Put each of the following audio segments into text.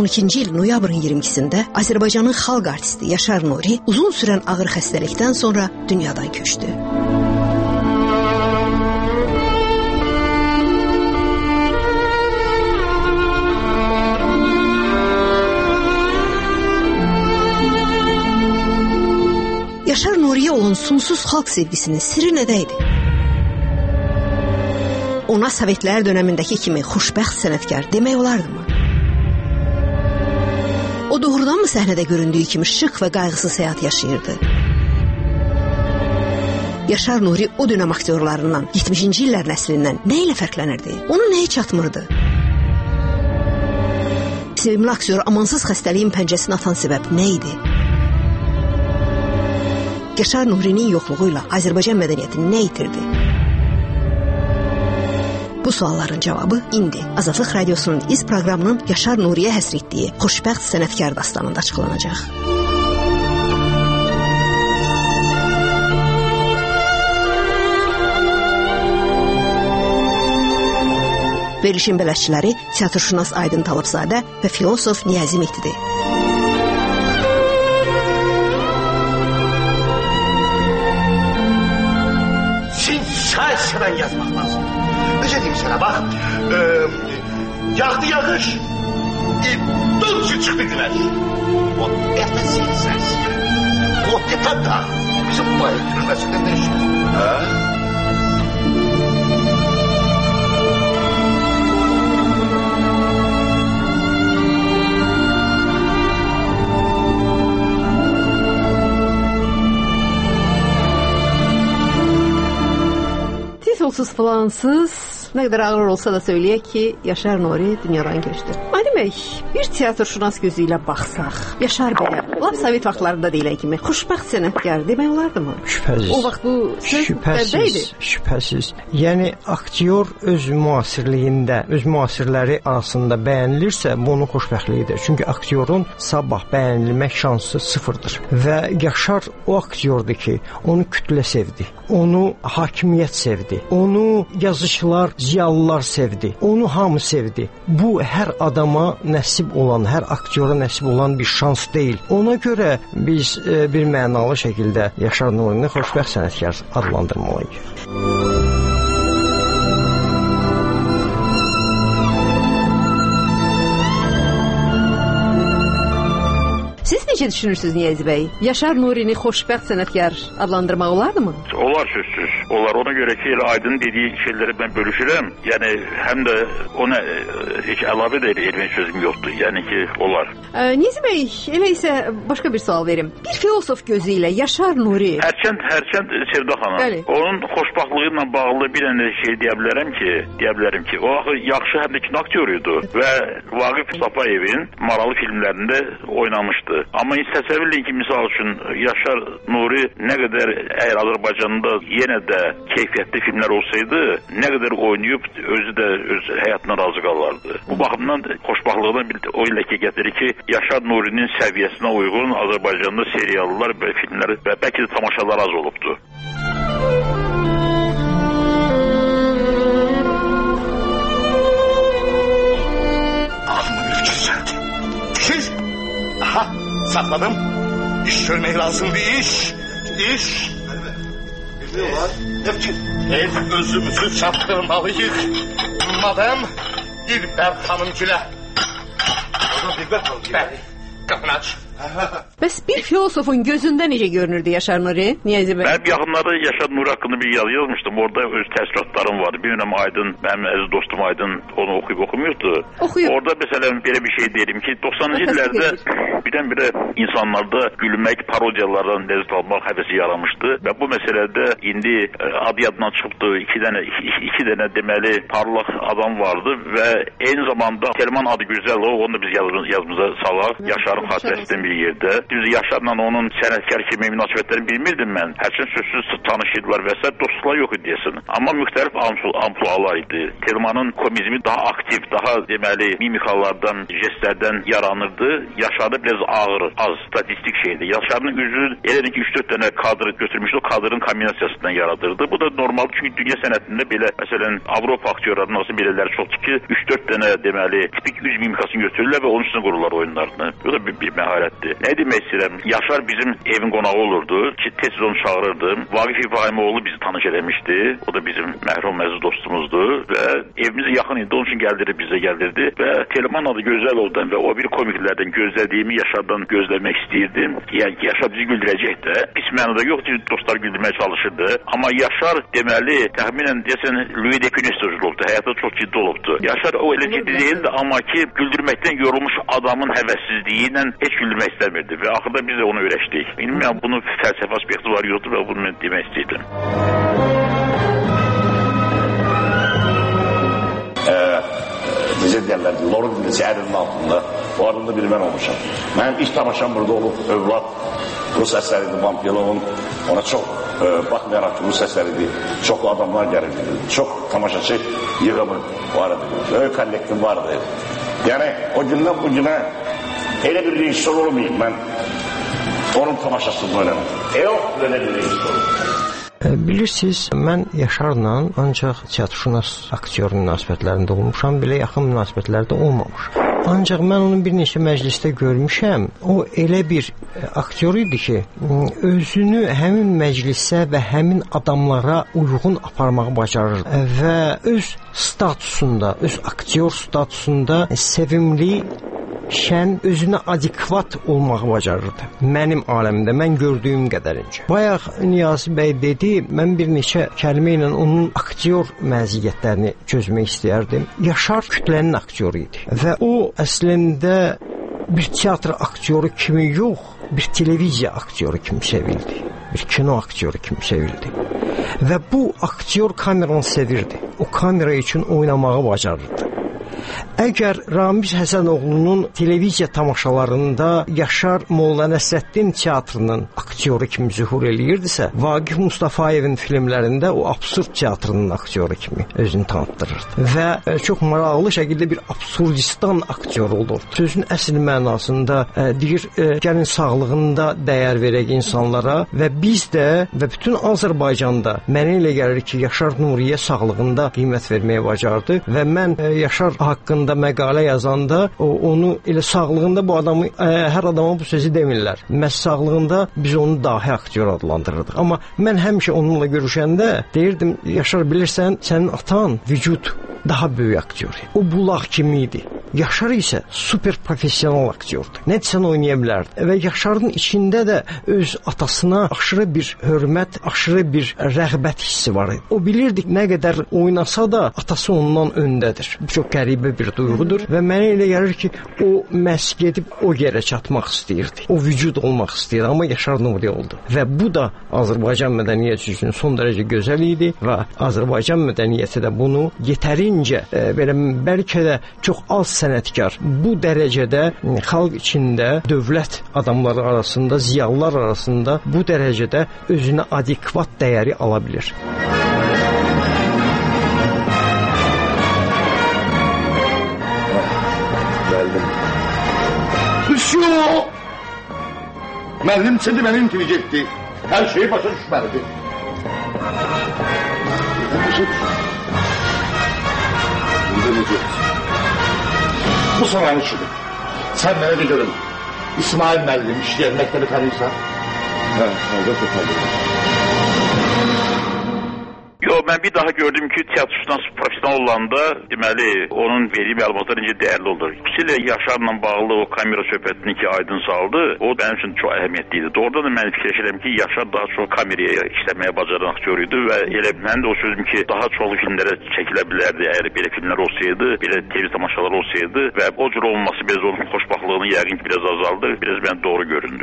2022-ci il noyabrın 22-sində Azərbaycanın xalq artisti Yaşar Nuri uzun sürən ağır xəstəlikdən sonra dünyadan köçdü. Yaşar Nuriyə olan sonsuz xalq sevgisinin sirri nədəydi? Ona Sovetlər dönəmindəki kimi xoşbəxt sənətkar demək olardımı? O doğrudanmı səhnədə göründüyü kimi şıq və qayğısız həyat yaşayırdı? Yaşar Nuri o dönəm aktyorlarından, 70-ci illər nəslindən nə ilə fərqlənirdi? Ona nəyi çatmırdı? Sevimli aktyoru amansız xəstəliyin pəncəsini atan səbəb nə idi? Yaşar Nuri'nin yoxluğuyla Azərbaycan mədəniyyəti nə itirdi? Bu sualların cavabı indi Azadlıq Radiosunun iz proqramının Yaşar Nuriyə həsr etdiyi xoşbəxt sənətkar dastanında açıqlanacaq. Verilişin bələdçiləri teatrşünas Aydın Talıbzadə və filosof Niyazi Mehdidir. Hemen yazmak lazım. Nece diyeyim sana bak. Yağdı yağış. Dönüşü çıktı güneş. O ertesi ses. O tetada. Bizim bayır türmesinden ne işimiz? Ha? Olsuz falansız, nə qədər ağır olsa da söyləyək ki, Yaşar Nuri dünyadan keçdi. Demək, bir teatrşünas gözü ilə baxsaq, Yaşar bəyə, lap Sovet vaxtlarında deyilən kimi xoşbəxt sənətkar demək olardımı? Şübhəsiz. O vaxt bu söz bərdəydi. Şübhəsiz. Yəni, aktyor öz müasirliyində, öz müasirləri arasında bəyənilirsə, bu onun xoşbəxtliyidir. Çünki aktyorun sabah bəyənilmək şansı sıfırdır. Və Yaşar o aktyordur ki, onu kütlə sevdi, onu hakimiyyət sevdi, onu yazıçılar, ziyalılar sevdi, onu hamı sevdi. Bu, hər adama nəsib olan, hər aktyora nəsib olan bir şans deyil. Ona görə biz bir mənalı şəkildə Yaşar Nurini xoşbəxt sənətkar adlandırmalıyıq. Siz necə düşünürsünüz Niyazi bəy? Yaşar Nurini xoşbəxt sənətkar adlandırmaq olardımı? Olar sözsüz. Olar. Ona görə ki, Aydın dediyi şeyləri mən bölüşürəm. Yəni, həm də ona heç əlavə də etmək sözüm yoxdur. Yəni ki, olar. Niyazi bəy, elə isə başqa bir sual verim. Bir filosof gözü ilə Yaşar Nuri... Hərçənd Sevda xanım. Bəli. Onun xoşbaxtlığı ilə bağlı bir dənə şey deyə bilərəm ki, o axı yaxşı həm də kino aktyoruydu və Vaqif Sapayevin Maralı filmlərində oynamışdı. Amma təsəvvür edin ki, misal üçün Yaşar Nuri nə qədər əgər Azərbaycanda yenə də keyfiyyətli filmlər olsaydı, nə qədər oynayıb özü də öz həyatına razı qalardı. Bu baxımdan xoşbaxtlığından o ilə ki gətirir ki, Yaşar Nurinin səviyyəsinə uyğun Azərbaycanda seriallar və filmlər və bəlkə də tamaşalar az olubdu. Ağzımı bir güzeldi. Fikir. Aha, sakladım. İş görmek lazımdı, iş. Ne var? Ne fikir? Özümüzü çaptırmalıyız. Madem Dilber Hanımgile. Oradan Dilber Hanımgile. Bəli, qapını aç. Bəs bir filosofun gözündə necə görünürdü Yaşar Nuri? Niyazi bəy? Ben yaxınlarda Yaşar Nuri haqqında bir yazı yazmışdım. Orada öz təəssüratlarım vardı. Bilmirəm Aydın, mənim əziz dostum Aydın onu oxuyub oxumuyordu. Oxuyub. Orada mesela belə bir şey deyim ki, 90-cı illərdə birdən-birə insanlarda gülmək, parodiyalardan ləzzət almaq həvəsi yaranmışdı və bu məsələdə indi adı yadından çıxıbdı. İki dənə deməli parlaq adam vardı və eyni zamanda Telman Adıgüzəlov, onu da biz yazımıza salaq. Yaşarın xatirəsindən bir yerdə. Düz Yaşarla onun sənətkar kimi münasibətlərini bilmirdim mən. Hərçin sözsüz tanışıydılar və s. dostluqlar yox idi desin. Amma müxtəlif amplualar idi. Telmanın komizmi daha aktiv, daha deməli mimikalardan, jestlərdən yaranırdı. Yaşarda biraz ağır, az statistik şeydir. Yaşarın üzü elə ki 3-4 dənə kadr götürmüşdü, o kadrın kombinasiyasından yaradırdı. Bu da normal, çünki dünya sənətində belə, məsələn, Avropa aktyorlarının nasıl belələri çoxdur ki, 3-4 dənə deməli tipik üz mimikasını götürürlər və onun üstünə qururlar oyunlarını. Bu da bir məharətdir. Nə demək istəyirəm? Yaşar bizim evin qonağı olurdu ki, tez onu çağırırdım. Vaqif İbrahimoğlu bizi tanış eləmişdi. O da bizim mərhum əziz dostumuzdur və evimizə yaxın idi. Onun üçün bizə gəldirdi və Teleman adı gözəl oldu və o bir komiklərdən gözlədiyimi Yaşardan gözləmək istəyirdim. Yəni Yaşar bizi güldürəcək də. Pis mənada yox ki, dostlar güldürməyə çalışırdı. Amma Yaşar deməli təxminən deyəsən Louis de Funès olubdu. Həyatda çox ciddi olubdu. Yaşar o elə ciddi değildi, amma ki güldürməkdən yorulmuş adamın həvəssizliyi ilə heç güldürmək istəmirdi və axırda biz də onu öyrəşdik. Bilmirəm, bunun fəlsəfi aspekti var yoxdur və bunu mən demək istəyirdim. Bizə deyərlər ki, Lorun dilisi əlinin altında, o adında bir mən olmuşam. Mənim ilk tamaşam burada olub, övlad Rus əsəridir, Vampilovun, ona çox baxmayaraq ki, Rus əsəridir, çoxlu adamlar gəlirdi, çox tamaşaçı yığımı var idi, öyle kollektiv vardı. Yəni, o gündən bu günə elə bir rejissor olmayayım, mən onun tamaşasını oynanım. Yox, elə bir rejissor olmayayım. Bilirsiniz, mən Yaşarla ancaq teatrşünas aktyor münasibətlərində olmuşam, belə yaxın münasibətlərdə olmamışam. Ancaq mən onu bir neçə məclisdə görmüşəm. O elə bir aktyor idi ki, özünü həmin məclisə və həmin adamlara uyğun aparmağı bacarırdı və öz statusunda, öz aktyor statusunda sevimli, şən, özünə adekvat olmağı bacarırdı. Mənim aləmdə, mən gördüyüm qədərincə. Bayaq Niyazi bəy dedi, mən bir neçə kəlmə ilə onun aktyor məziyyətlərini çözmək istəyərdim. Yaşar kütlənin aktyoru idi və o əslində bir teatr aktyoru kimi yox, bir televiziya aktyoru kimi sevildi. Bir kino aktyoru kimi sevildi. Və bu aktyor kameranı sevirdi. O kamera üçün oynamağı bacarırdı. Əgər Ramiz Həsənoğlunun televiziya tamaşalarında Yaşar Molla Nəsrəddin teatrının aktyoru kimi zühur eləyirdisə, Vaqif Mustafayevin filmlərində o absurd teatrının aktyoru kimi özünü tanıtdırırdı. Və çox maraqlı şəkildə bir absurdistan aktyoru olur. Sözün əsl mənasında deyir, gəlin sağlığında dəyər verək insanlara və biz də və bütün Azərbaycanda mənə elə gəlir ki, Yaşar Nuriyə sağlığında qiymət verməyə bacardı və mən Yaşar haqqında məqalə yazanda onu elə sağlığında bu adamı, hər adama bu sözü demirlər. Məhz sağlığında biz onu dahi aktyor adlandırırdıq. Amma mən həmişə onunla görüşəndə deyirdim, Yaşar bilirsən, sənin atan vücud daha böyük aktyor. O bulaq kimi idi. Yaşar isə super professional aktyordur. Nə desən oynaya bilərdi. Və Yaşarın içində də öz atasına aşırı bir hörmət, aşırı bir rəğbət hissi var idi. O bilirdik nə qədər oynasa da atası ondan öndədir. Bu çox qəribə bir duyğudur və mənə elə gəlir ki, o məhz gedib o yerə çatmaq istəyirdi. O vücud olmaq istəyirdi, amma Yaşar Nuri oldu. Və bu da Azərbaycan mədəniyyəti üçün son dərəcə gözəl idi və Azərbaycan mədəniyyəti də bunu yetərincə belə bəlkə də çox az sənətkar bu dərəcədə xalq içində, dövlət adamları arasında, ziyalılar arasında bu dərəcədə özünə adekvat dəyəri ala bilir. Düşüyor! Müəllim seni beni intilecekti. Her şeyi başa düşmelidir. Bu sana işidir. Sen bana bilirim. İsmail müəllim işleyen mektebi tanıysan. Elbette tanıyorum. Yo, mən bir daha gördüm ki, teatrşünas profesional olanda, deməli, onun verdiyi məlumatlar necə dəyərli olur. Xüsusilə Yaşarla bağlı o kamera söhbətini ki, aydın saldı, o mənim üçün çox əhəmiyyətliydi. Doğrudan da mən fikirləşirəm ki, Yaşar daha çox kameraya işləməyə bacaran aktyor idi və elə mən də o sözüm ki, daha çoxlu filmlərə çəkilə bilərdi, əgər belə filmlər olsaydı, belə televiziya tamaşalar olsaydı və o cür olması biraz onun xoşbaxtlığını yəqin ki, biraz azaldı, biraz mən doğru göründü.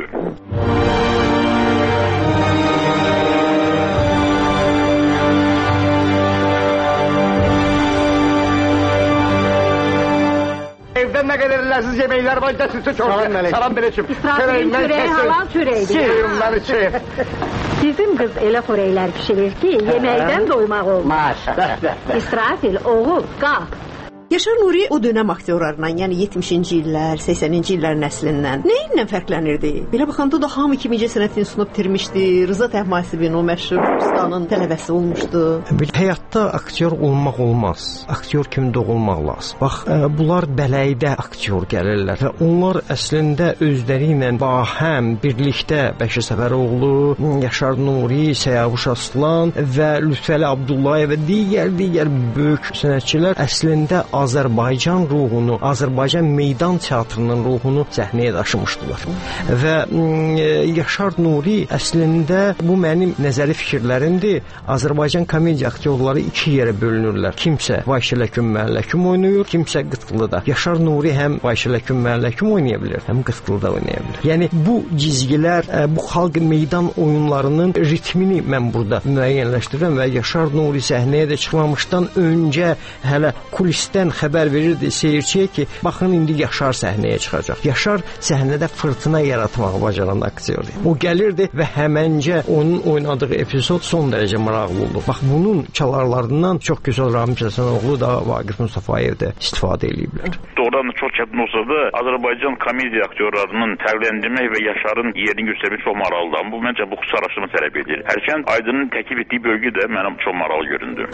Evde ne kadar lezzetli yemekler var da sütü çok. Salam Melek'im. İsrafil'in çöreği halal çöreğidir. Çiğimler için. Bizim kız elə xörəklər pişirir ki, yeməkdən doymaq olmaz. Maşallah. İsrafil, oğul, qalk. Yaşar Nuri o dönəm aktyorlarından, yəni 70-ci illər, 80-ci illərin nəslindən nə ilə fərqlənirdi? Belə baxanda da hamı kimi sənət institutunu bitirmişdi. Rıza Təhmasibin o məşhur ustanın tələbəsi olmuşdu. Həyatda aktyor olmaq olmaz. Aktyor kimi doğulmaq lazım. Bax, bunlar bələydə aktyor gəlirlər və onlar əslində özləri ilə bahəm birlikdə Bəşir Səfəroğlu, Yaşar Nuri, Səyavuş Aslan və Lütfəli Abdullayev və digər böyük sənətçilər əslində Azərbaycan ruhunu, Azərbaycan meydan teatrının ruhunu səhnəyə daşımışdılar. Və Yaşar Nuri əslində bu mənim nəzəri fikirlərimdir. Azərbaycan komediya aktyorları iki yerə bölünürlər. Kimsə Vahşiləküm Məhəlləküm oynayır, kimsə Qıtqılıda. Yaşar Nuri həm Vahşiləküm Məhəlləküm oynaya bilər, həm Qıtqılıda oynaya bilər. Yəni bu cizgilər, bu xalq meydan oyunlarının ritmini mən burada müəyyənləşdirirəm və Yaşar Nuri səhnəyə də çıxmamışdan öncə hələ kulisdən xəbər verirdi seyirciyə ki, baxın indi Yaşar səhnəyə çıxacaq. Yaşar səhnədə fırtına yaratmağı bacaran aktyordur. O gəlirdi və həməncə onun oynadığı epizod son dərəcə maraqlı oldu. Bax, bunun çalarlarından çox gözəl Ramiz Həsənoğlu da, Vaqif Mustafayev də istifadə ediblər. Doğrudan çox çətin olsa da Azərbaycan komediya aktyorlarının fərqləndirmək və Yaşarın yerini göstərmək çox maraqlıdır. Bu məncə bu xüsusi araşdırma tələb edir. Hərçənd Aydının təklif etdiyi bölgü də mənə çox maraqlı göründü.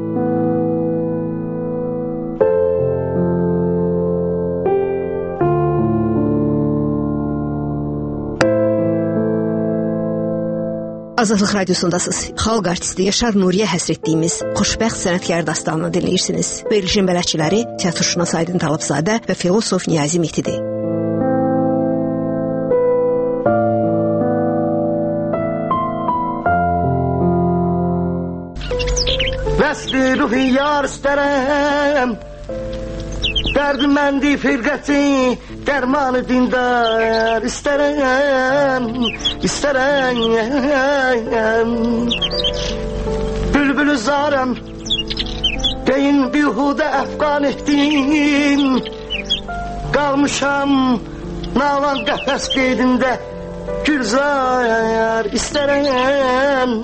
Azadlıq Radiosundasınız. Xalq artisti Yaşar Nuriyə həsr etdiyimiz Xoşbəxt Sənətkar dastanını dinləyirsiniz. Verilişin bələdçiləri teatrşünas Aydın Talıbzadə və filosof Niyazi Mehdidir. Vəsli ruhi yar istərəm, dərdiməndi firqəti, dərmanı dindar istərəm. Bülbülü zarəm, deyin bihudə əfqan etdim. Qalmışam nalan qəfəs qeydində, Gülzar istərəm.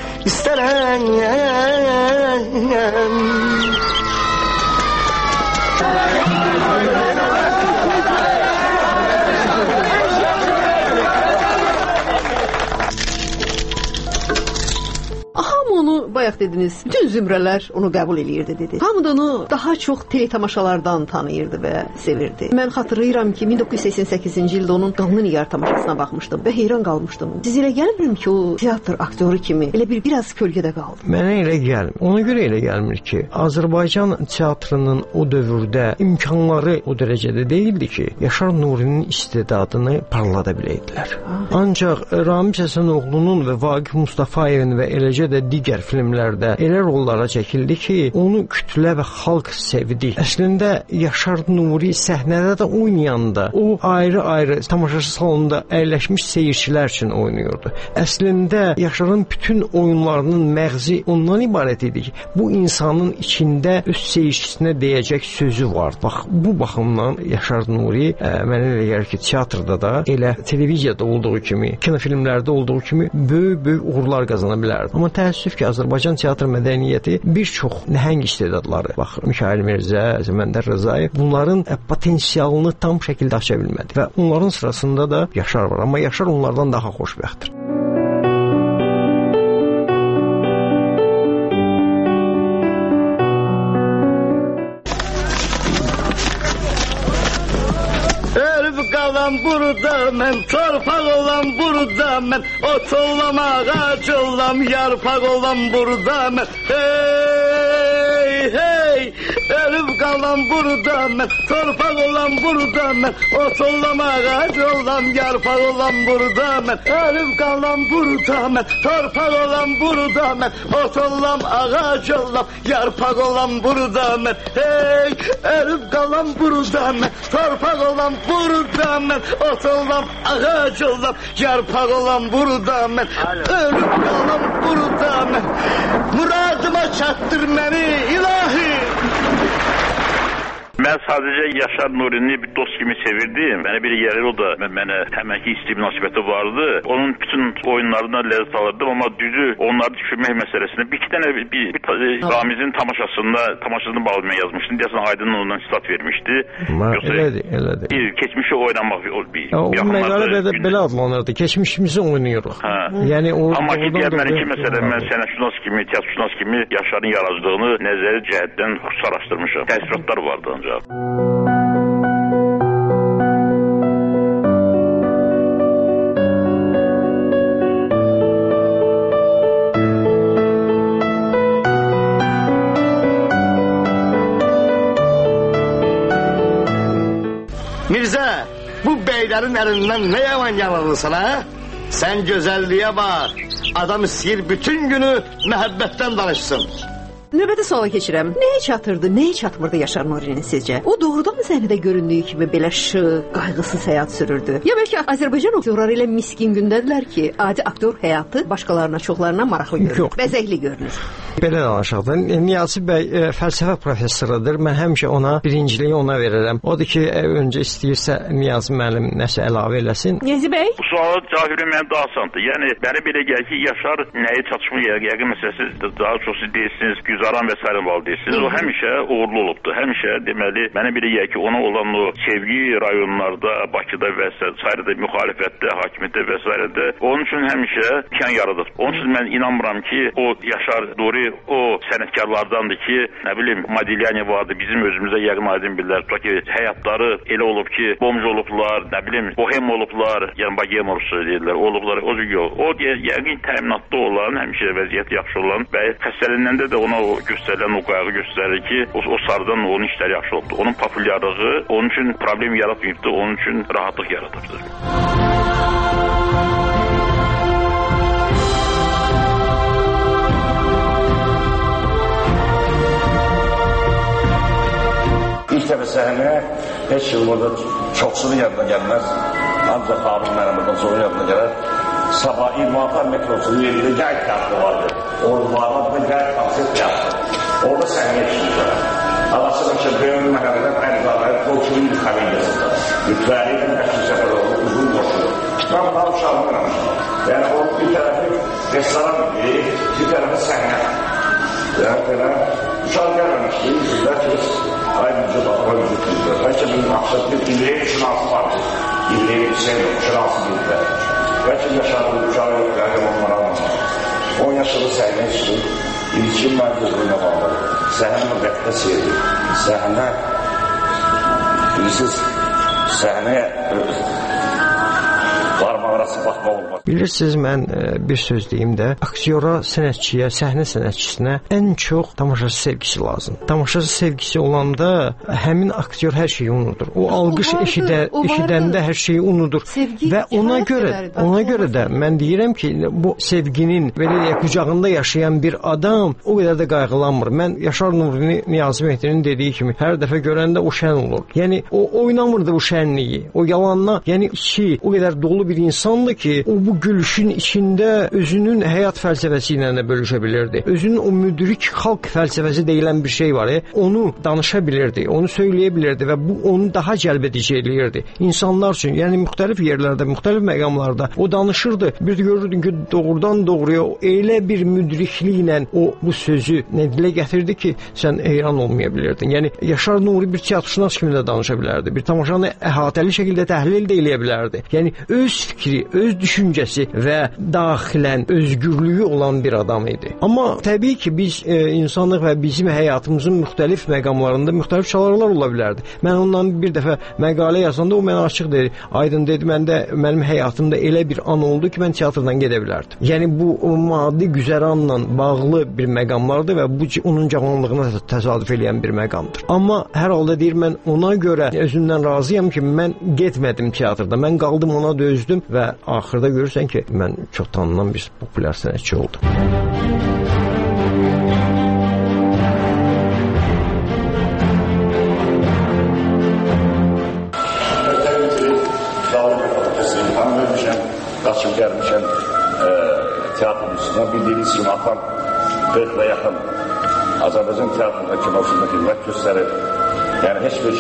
Onu bayaq dediniz, bütün zümrələr onu qəbul eləyirdi dedi. Hamı da onu daha çox teletamaşalardan tanıyırdı və sevirdi. Mən xatırlayıram ki, 1988-ci ildə onun Qanlı Nigar tamaşasına baxmışdım və heyran qalmışdım. Siz elə gəlmirəm ki, o teatr aktyoru kimi elə biraz kölgədə qaldı. Mənə elə gəlmir. Ona görə elə gəlmir ki, Azərbaycan teatrının o dövrdə imkanları o dərəcədə deyildi ki, Yaşar Nurinin istedadını parlada biləydilər. Ancaq Ramiz Həsənoğlunun və Vaqif Mustafayevin və eləcə də digər filmlərdə elə rollara çəkildi ki, onu kütlə və xalq sevdi. Əslində Yaşar Nuri səhnədə də oynayanda o ayrı-ayrı tamaşaçı salonunda əyləşmiş seyircilər üçün oynayırdı. Əslində Yaşarın bütün oyunlarının məğzi ondan ibarət idi ki, bu insanın içində öz seyircisinə deyəcək sözü var. Bax, bu baxımdan Yaşar Nuri mənə elə gəlir ki, teatrda da elə televiziyada olduğu kimi, kinofilmlərdə olduğu kimi böyük uğurlar qazana bilərdi. Amma təəssüf ki, Azərbaycan teatr mədəniyyəti bir çox nəhəng istedadları, bax, Mikayıl Mirzə, Zəməndər Rzayev, bunların potensialını tam şəkildə aça bilmədi və onların sırasında da Yaşar var, amma Yaşar onlardan daha xoşbəxtdir. Qalan burada mən, torpaq olan burada mən, ot olam, ağac olam, yarpaq olan burada mən. Hey, ölüb qalan burada mən, torpaq olan burada mən, ot olam, ağac olam, yarpaq olan burada mən. Ölüb qalan burada mən, torpaq olan burada mən, ot olam, ağac olam, yarpaq olan burada mən. Hey, ölüb qalan burada mən, torpaq olan burada mən, ot olam, ağac olam, yarpaq olam burada mən. Ölüb qalan burada mən, muradıma çatdır məni ilahi. Mən sadəcə Yaşar Nurini bir dost kimi sevirdim. Mənə biri gəlir, o da mənə həmənki isti münasibəti vardı. Onun bütün oyunlarına ləzzət alırdım, amma düzü onları düşünmək məsələsində bir iki dənə Ramizin tamaşasını bağlı mən yazmışdım. Deyəsən Aydın ondan istat vermişdi. Elədir. Keçmişi oynamaq o məqalə belə adlanırdı. Keçmişimizi oynayırıq. Yəni amma ki, mənimki məsələ, mən sənətşünas kimi, teatrşünas kimi Yaşarın yaradıcılığını nəzəri cəhətdən xüsusi araşdırmışam. Təəssüratlar vardı ancaq. Mirzə, bu beylərin əlindən nə yaman yanılırsan, ha? Sən gözəlliyə bax. Adam istəyir bütün günü məhəbbətdən danışsın. Növbəti suala keçirəm. Nəyə çatırdı, nəyə çatmırdı Yaşar Nurinin sizcə? O doğrudan səhnədə göründüyü kimi belə şıq, qayğısız həyat sürürdü? Ya bəlkə Azərbaycan aktyorları ilə miskin gündədirlər ki, adi aktyor həyatı başqalarına, çoxlarına maraqlı görünür, bəzəkli görünür. Belə danışaq da, Niyazi bəy fəlsəfə professorudur. Mən həmişə ona birinciliyi ona verirəm. Odur ki, öncə istəyirsə Niyazi müəllim nəsə əlavə eləsin. Niyazi bəy? Bu suala cavab vermək daha asandır. Yəni, mənə belə gəlir ki, Yaşar nəyə çatışmır, yəqin məsələsi daha çox siz deyirsiniz, Güzaran və sairə bağlı deyirsiniz. O həmişə uğurlu olubdur. Həmişə, deməli, mənə belə gəlir ki, ona olan o sevgi rayonlarda, Bakıda və sairədə, müxalifətdə, hakimiyyətdə və sairədə onun üçün həmişə imkan yaradır. Onun üçün mən inanmıram ki, o Yaşar Nuri o sənətkarlardandır ki, nə bilim, Modigliani vardı, bizim özümüzə yəqin aydın bilirlər. Tutaq ki, həyatları elə olub ki, bomj olublar, nə bilim, bohem olublar, yəni Bagemorusu deyirlər, olublar, o cür yox. O yəqin təminatlı olan, həmişə vəziyyət yaxşı olan və xəstəliyəndə də ona o göstərilən o qayğı göstərir ki, o sarıdan onun işləri yaxşı olubdur. Onun populyarlığı onun üçün problem yaratmayıbdır, onun üçün rahatlıq yaratıbdır. İlk dəfə səhnəyə heç yıl burada çoxsunu yadına gəlməz. Ancaq abim mənim buradan çoxu yadına gələr. Sabah 26 metrosunun yerində gəl teatrı vardı. Orada da gəl konsert teatrı. Orada səhnəyə çıxmışlar. Alasının ki, böyük məhəmmədən Əlizabəyə Qolçunun komediyasında. Lütfəliyyədən Bəşir Səfəroğlu uzun qoşulu. Ben daha uşağımı oynamışım. Yəni o bir tərəfi restoran idi, bir tərəfi səhnə. Yəni belə uşaq gəlməmişdi. Bəlkə biz ayrıca baxma yüzükdür. Bəlkə bizim axşam bir İləyim şınası vardı. İləyim şınası bildirlər. Bəlkə yaşadığı uşağı yok, yəni onlara almamışım. 10 yaşında səhnəyə çıxdım. İlkin mən gözlüyünə bağlı. Səhnə müqəddəs yerdir. Səhnə, bilirsiniz, səhnəyə parmaq arası baxma olmaz. Bilirsiniz, mən bir söz deyim də, aktyora, sənətçiyə, səhnə sənətçisinə ən çox tamaşaçı sevgisi lazım. Tamaşaçı sevgisi olanda həmin aktyor hər şeyi unudur. O alqış eşidəndə hər şeyi unudur. Sevgi, və ona görə də mən deyirəm ki, bu sevginin belə deyək, qucağında yaşayan bir adam o qədər də qayğılanmır. Mən Yaşar Nurini, Niyazi Mehdinin dediyi kimi hər dəfə görəndə o şən olur. Yəni o oynamırdı bu şənliyi. O yalanla, yəni içi o qədər dolu bir insandır ki, o bu gülüşün içində özünün həyat fəlsəfəsi ilə də bölüşə bilirdi. Özünün o müdrik xalq fəlsəfəsi deyilən bir şey var. Onu danışa bilirdi, onu söyləyə bilirdi və bu onu daha cəlbedici eləyirdi. İnsanlar üçün, yəni müxtəlif yerlərdə, müxtəlif məqamlarda o danışırdı. Bir də görürdün ki, doğrudan doğruya elə bir müdrikliklə o bu sözü dilə gətirdi ki, sən heyran olmaya bilirdin. Yəni Yaşar Nuri bir teatrşünas kimi də danışa bilərdi. Bir tamaşanı əhatəli şəkildə təhlil də eləyə bilərdi. Yəni öz fikri, öz düşüncəsi və daxilən özgürlüyü olan bir adam idi. Amma təbii ki, biz insanlıq və bizim həyatımızın müxtəlif məqamlarında müxtəlif çalarlar ola bilərdi. Mən ondan bir dəfə məqalə yazanda o mənə açıq dedi. Aydın dedi, mənim həyatımda elə bir an oldu ki, mən teatrdan gedə bilərdim. Yəni bu maddi güzəranla bağlı bir məqamlardır və bu onun cavanlığına təsadüf eləyən bir məqamdır. Amma hər halda deyir, mən ona görə özümdən razıyam ki, mən getmədim teatrda. Mən qaldım, ona dözdüm və axırda görürsən ki, mən çox tanınan bir populyar sənətçi oldum. Qaçıb gəlmişəm teatrın üstünə. Bildiyiniz kimi atam 40'la yaxın Azərbaycan teatrında kinosunda xidmət göstərir. Yəni heç bir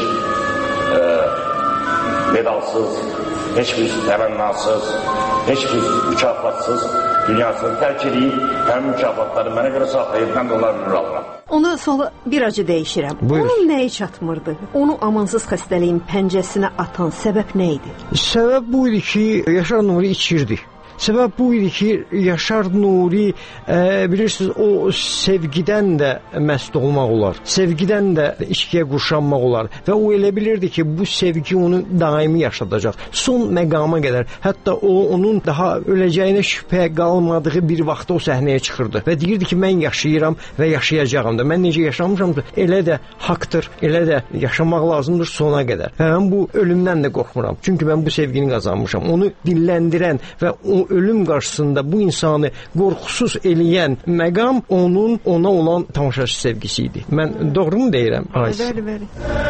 medalsız, heç bir təmənnasız, heç bir mükafatsız dünyasını tərk edib, həmin mükafatları mənə görə saxlayıb, mən də onları ünür alıram. Ona sonra bir acı dəyişirəm. Buyur. Onun nəyi çatmırdı? Onu amansız xəstəliyin pəncəsinə atan səbəb nə idi? Səbəb bu idi ki, Yaşar Nuri içirdi. Səbəb bu idi ki, Yaşar Nuri bilirsiniz, o sevgidən də məst olmaq olar. Sevgidən də içkiyə qurşanmaq olar. Və o elə bilirdi ki, bu sevgi onu daimi yaşadacaq. Son məqama qədər. Hətta o, onun daha öləcəyinə şübhə qalmadığı bir vaxtda o səhnəyə çıxırdı. Və deyirdi ki, mən yaşayıram və yaşayacağam da. Mən necə yaşamışamdır, elə də haqdır, elə də yaşamaq lazımdır sona qədər. Və mən bu ölümdən də qorxmuram. Çünki mən bu sevgini qazanmışam. Onu dilləndirən və o ölüm qarşısında bu insanı qorxusuz eləyən məqam onun ona olan tamaşaçı sevgisi idi. Mən doğru mu deyirəm? Bəli, bəli.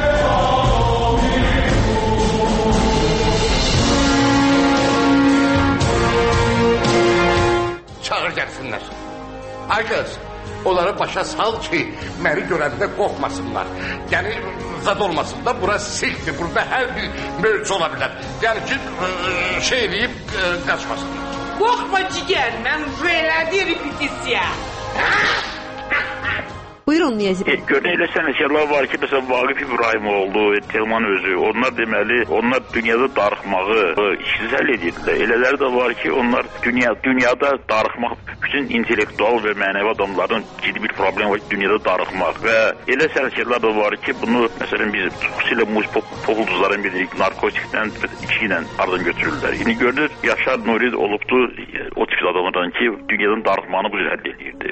Çağır gəlsinlər. Ay qız, onları başa sal ki, məni görəndə qorxmasınlar. Yəni, zad olmasın da, bura sirkdir, burada hər bir mövcud ola bilər. Yəni ki, şey eləyib, qaçmasınlar. Qorxma cigər, mən elədi repetisiya. Buyurun Niyazi bəy. Görün elə sənətkarlar var ki, məsələn Vaqif İbrahimoğlu, Telman özü, onlar deməli, onlar dünyada darıxmağı işsiz həll edirlər. Elələri də var ki, onlar dünyada darıxmaq, bütün intellektual və mənəvi adamların ciddi bir problem var ki, dünyada darıxmaq. Və elə sənətkarlar da var ki, bunu məsələn biz xüsusilə populduzların bilirik, narkotikdən, içki ilə aradan götürürlər. Yəni görünür, Yaşar Nuri olubdu o tip adamlardan ki, dünyadan darıxmağını bu cür həll edirdi.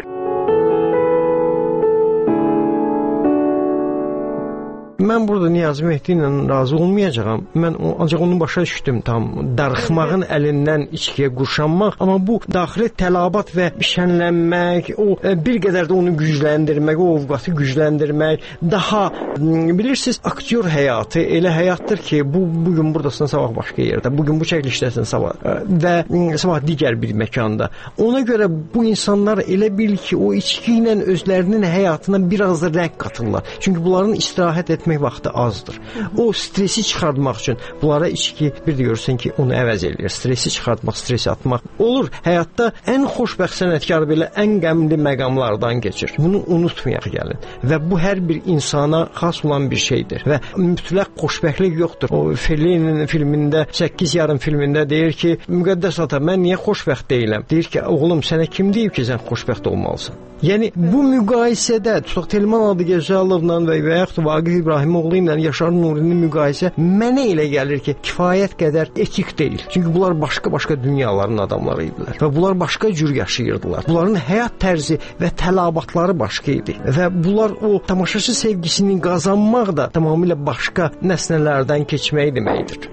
Mən burada Niyazi Mehdi ilə razı olmayacağam. Mən ancaq onu başa düşdüm tam. Darıxmağın əlindən içkiyə qurşanmaq, amma bu daxili tələbat və şənlənmək, o bir qədər də onu gücləndirmək, o ovqatı gücləndirmək, daha bilirsiniz, aktyor həyatı elə həyatdır ki, bu gün buradasın, sabah başqa yerdə, bu gün bu çəkilişdəsin, sabah və sabah digər bir məkanda. Ona görə bu insanlar elə bil ki, o içki ilə özlərinin həyatına biraz da rəng qatırlar. Çünki bunların istirahət etmək vaxtı azdır. O stresi çıxartmaq üçün bunlara içki bir də görürsən ki, onu əvəz eləyir. Stresi çıxartmaq, stresi atmaq olur. Həyatda ən xoşbəxt sənətkar belə ən qəmli məqamlardan keçir. Bunu unutmayaq gəlin. Və bu hər bir insana xas olan bir şeydir. Və mütləq xoşbəxtlik yoxdur. O Fellini'nin filmində, 8 yarım filmində deyir ki, müqəddəs ata, mən niyə xoşbəxt deyiləm? Deyir ki, oğlum, sənə kim deyib ki, sən xoşbəxt olmalısan? Yəni bu müqayisədə tutaq Telman Adıgözəlovla və yaxud Vaqif İbrahimoğlu ilə Yaşar Nurinin müqayisə mənə elə gəlir ki, kifayət qədər etik deyil. Çünki bunlar başqa-başqa dünyaların adamları idilər və bunlar başqa cür yaşayırdılar. Bunların həyat tərzi və tələbatları başqa idi və bunlar o tamaşaçı sevgisini qazanmaq da tamamilə başqa nəsnələrdən keçmək deməkdir.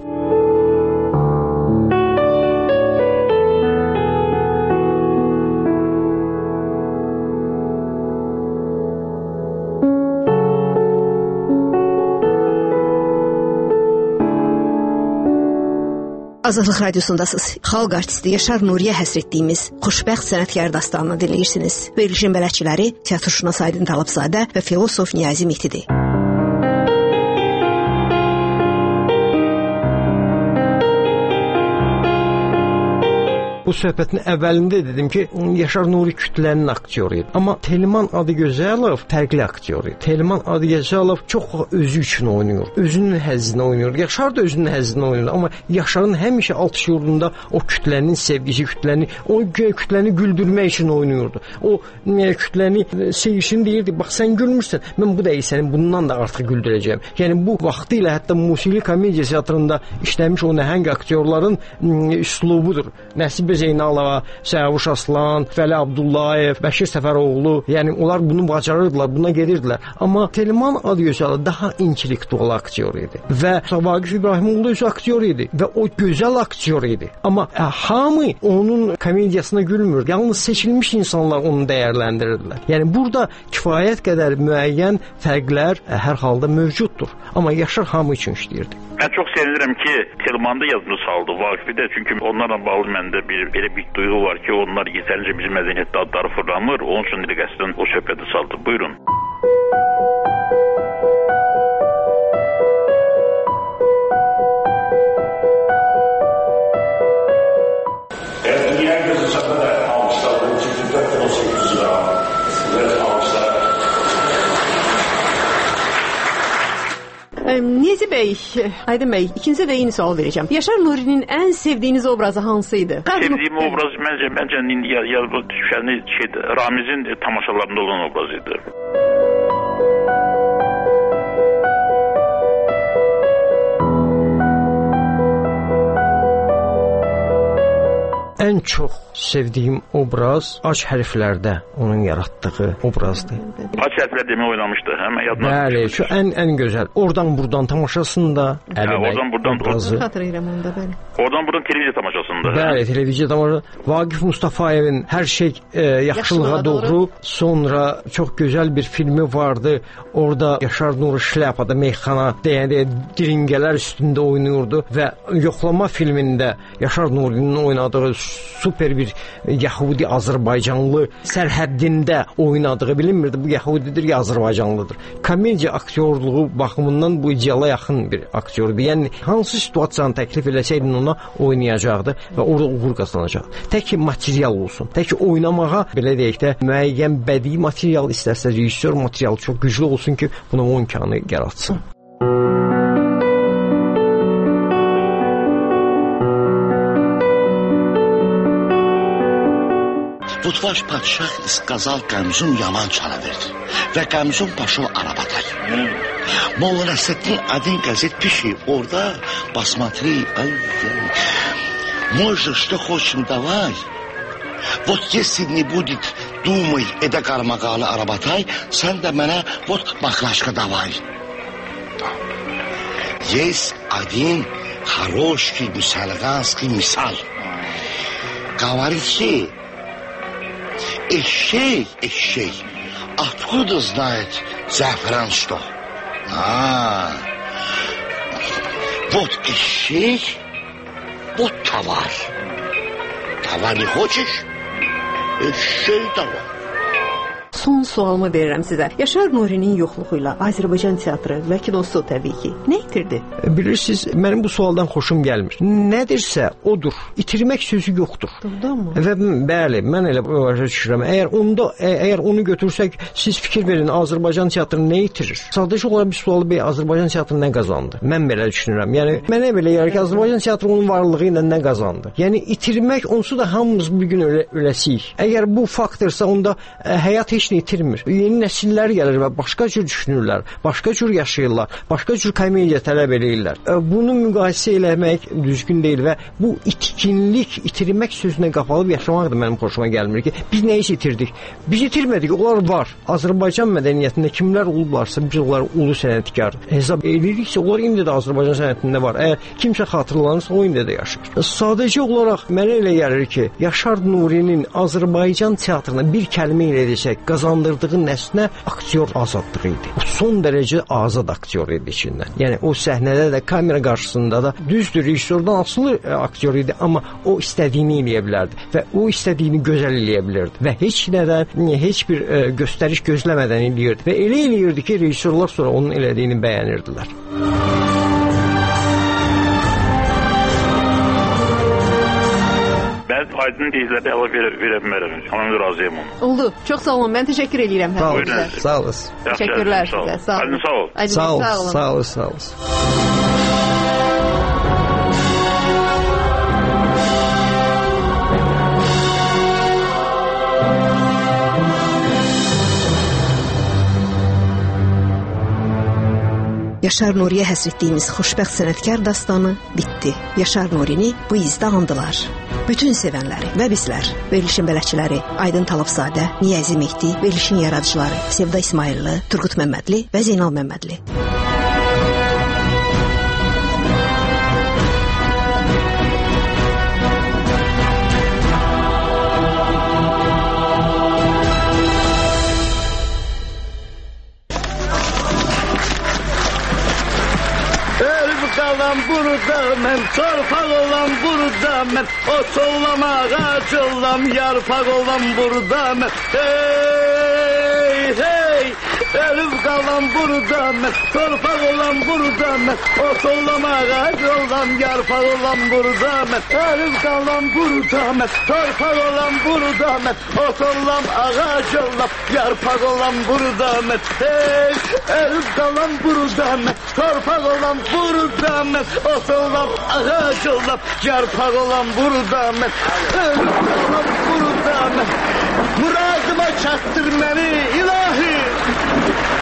Azadlıq Radiosundasınız. Xalq artisti Yaşar Nuriyə həsr etdiyimiz xoşbəxt sənətkar dastanını dinləyirsiniz. Verilişin bələdçiləri teatrşünas Aydın Talıbzadə və filosof Niyazi Mehdidir. Bu söhbətin əvvəlində dedim ki, Yaşar Nuri kütlənin aktyoru idi. Amma Telman Adıgözəlov fərqli aktyor idi. Telman Adıgözəlov çox özü üçün oynayır. Özünün həzzinə oynayır. Yaşar da özünün həzzinə oynayır. Amma Yaşarın həmişə alt şuurunda o kütlənin sevgisi, o kütləni güldürmək üçün oynayırdı. O kütləni sevişini deyirdi, bax sən gülmürsən, mən bu dəqiqə səni bundan da artıq güldürəcəyəm. Yəni bu vaxtı ilə hətta musiqili komediya teatrında işləmiş o nəhəng aktyorların üslubudur. Nəsibə Zeynalova, Səvuş Aslan, Vəli Abdullayev, Bəşir Səfəroğlu, yəni onlar bunu bacarırdılar, buna gedirdilər. Amma Telman Adıgözəlov daha intellektual aktyor idi və Vaqif İbrahimoğlu özü aktyor idi və o gözəl aktyor idi. Amma hamı onun komediyasına gülmür. Yalnız seçilmiş insanlar onu dəyərləndirirdilər. Yəni burada kifayət qədər müəyyən fərqlər hər halda mövcuddur. Amma Yaşar hamı üçün işləyirdi. Mən çox sevinirəm ki, Telman'da yazını saldı Vaqifi də, çünki onlarla bağlı məndə belə bir duyğu var ki, onlar yetərincə bizim mədəniyyətdə adları fırlanmır, onun üçün qəsdən o söhbəti saldı. Buyurun. Niyazi bəy, Aydın bəy, ikinci də eyni sual verəcəm. Yaşar Nurinin ən sevdiyiniz obrazı hansıydı? Sevdiyim obraz məncə Ramizin tamaşalarında olan obraz idi. Ən çox sevdiyim obraz ac hərflərdə onun yaratdığı obrazdır. Ac hərflər demək oynamışdı, hə? Yadına. Bəli, şu ən gözəl. Oradan buradan tamaşasında oradan buradan obrazı. Xatırlayıram onu da, bəli. Oradan buradan televiziya tamaşasında. Bəli, televiziya tamaşasında. Vaqif Mustafayevin Hər şey yaxşılığa doğru, sonra çox gözəl bir filmi vardı. Orada Yaşar Nuri şləpada meyxana deyəndə diringələr üstündə oynayırdı və Yoxlama filmində Yaşar Nurinin oynadığı super bir Yahudi Azərbaycanlı sərhəddində oynadığı bilinmirdi. Bu Yahudidir ya Azərbaycanlıdır. Komediya aktyorluğu baxımından bu ideala yaxın bir aktyordur. Yəni hansı situasiyanı təklif eləsəydin ona oynayacaqdı və orada uğur qazanacaqdı. Tək ki material olsun. Tək ki oynamağa belə deyək də müəyyən bədii material istərsə rejissor materialı çox güclü olsun ki, buna o imkanı yaratsın. Budvaş padişah İskazal Qəmzun yaman çala verdi və Qəmzun paşa arabatay. Molla Nəsrəddin Adin qəzet pişi orada basmatri. Можно что хочем давай. Вот если не будет думай эdə qarmaqalı arabatay, sən də mənə вот баклажка давай. Есть один хороший мусульманский мисал. Говорит, что Eşek. Откуда знает Зәфран что? Вот eşek, вот товар. Товар не хочешь? Eşek товар. Son sualımı verirəm sizə. Yaşar Nurinin yoxluğu ilə Azərbaycan teatrı və kinosu təbii ki, nə itirdi? Bilirsiniz, mənim bu sualdan xoşum gəlmir. Nədirsə odur. İtirmək sözü yoxdur. Doğrudanmı? Və bəli, mən elə başa düşürəm. Əgər onu götürsək, siz fikir verin, Azərbaycan teatrı nə itirir? Sadəcə olaraq bir sualı bey, Azərbaycan teatrı nə qazandı? Mən belə düşünürəm. Yəni mənə belə gəlir ki, Azərbaycan teatrı onun varlığı ilə nə qazandı? Yəni itirmək onsuz da hamımız bir gün öləsiyik. Əgər bu faktorsa, onda həyat heç nə itirmir. Yeni nəsillər gəlir və başqa cür düşünürlər, başqa cür yaşayırlar, başqa cür komediya tələb edirlər. Bunu müqayisə eləmək düzgün deyil və bu itkinlik, itirmək sözünə qapalıb yaşamaq da mənim xoşuma gəlmir ki, biz nəyisə itirdik. Biz itirmədik, onlar var. Azərbaycan mədəniyyətində kimlər olublarsa, biz onları ulu sənətkar hesab ediriksə, onlar indi də Azərbaycan sənətində var. Əgər kimsə xatırlanırsa, o indi də yaşayır. Sadəcə olaraq mənə elə gəlir ki, Yaşar Nurinin Azərbaycan teatrına bir kəlmə ilə desək, qazandırdığı nəsnə aktyor azadlığı idi. O son dərəcə azad aktyor idi içindən. Yəni o səhnədə də, kamera qarşısında da düzdür, rejissordan asılı aktyor idi, amma o istədiyini eləyə bilərdi və o istədiyini gözəl eləyə bilirdi və heç nədən, heç bir göstəriş gözləmədən eləyirdi və elə eləyirdi ki, rejissorlar sonra onun elədiyini bəyənirdilər. Mən Aydın deyizlərdə əlavə verə bilmərəm. Hamam razıyam onu. Oldu. Çox sağ olun. Mən təşəkkür edirəm. Sağ olasın. Təşəkkürlər sizə. Aydın sağ ol. Sağ ol. Yaşar Nuriyə həsr etdiyimiz xoşbəxt sənətkar dastanı bitdi. Yaşar Nurini bu izdə andılar. Bütün sevənləri və bizlər, verilişin bələdçiləri Aydın Talıbzadə, Niyazi Mehdi, verilişin yaradıcıları Sevda İsmailli, Turqut Məmmədli və Zeynal Məmmədli. Burada mən torpaq olan burada mən o sollama ağac olan yarpaq olan burada mən hey ölüb qalan burada mən, torpaq olan burada mən, ot olam ağac olam, yarpaq olan burada mən, ölüb qalan burada mən, torpaq olan burada mən, ot olam ağac olam, yarpaq olan burada mən, hey, ölüb qalan burada mən, torpaq olan burada mən, ot olam ağac olam, yarpaq olan burada mən, ölüb qalan burada mən, muradıma çatdır məni ilahi